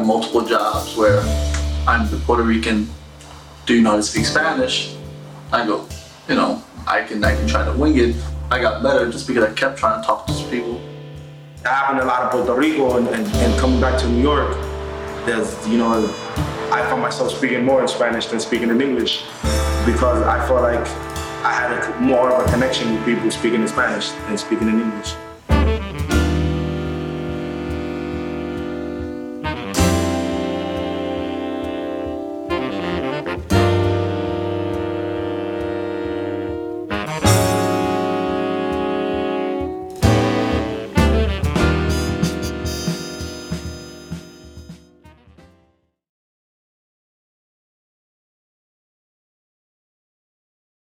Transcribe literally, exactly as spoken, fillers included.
multiple jobs where I'm the Puerto Rican, do you know how to speak Spanish? I go, you know, I can I can try to wing it. I got better just because I kept trying to talk to people. It happened a lot in Puerto Rico and, and, and coming back to New York, there's, you know, I found myself speaking more in Spanish than speaking in English because I felt like I had a, more of a connection with people speaking in Spanish than speaking in English.